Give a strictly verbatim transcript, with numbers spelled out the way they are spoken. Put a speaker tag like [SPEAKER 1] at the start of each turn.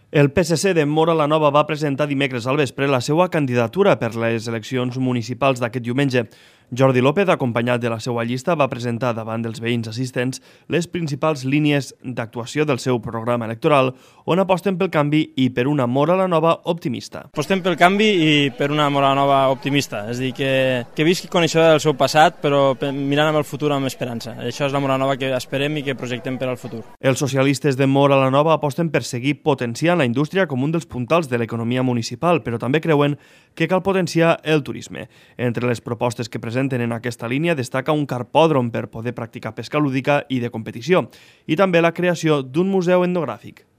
[SPEAKER 1] El P S C de Móra la Nova va presentar dimecres al vespre la seva candidatura per les eleccions municipals d'aquest diumenge. Jordi López, acompanyat de la seva llista, va presentar davant dels veïns assistents les principals línies d'actuació del seu programa electoral, on aposten pel canvi i per una Móra la Nova optimista.
[SPEAKER 2] Apostem pel canvi i per una Móra la Nova optimista, és a dir, que, que visqui coneixedor del seu passat, però mirant amb el futur amb esperança. Això és la Móra la Nova que esperem i que projectem per al futur.
[SPEAKER 1] Els socialistes de Móra la Nova aposten per seguir potenciant la indústria com un dels puntals de l'economia municipal, però també creuen que cal potenciar el turisme. Entre les propostes que presenten en aquesta línia destaca un carpòdrom per poder practicar pesca lúdica i de competició, i també la creació d'un museu etnogràfic.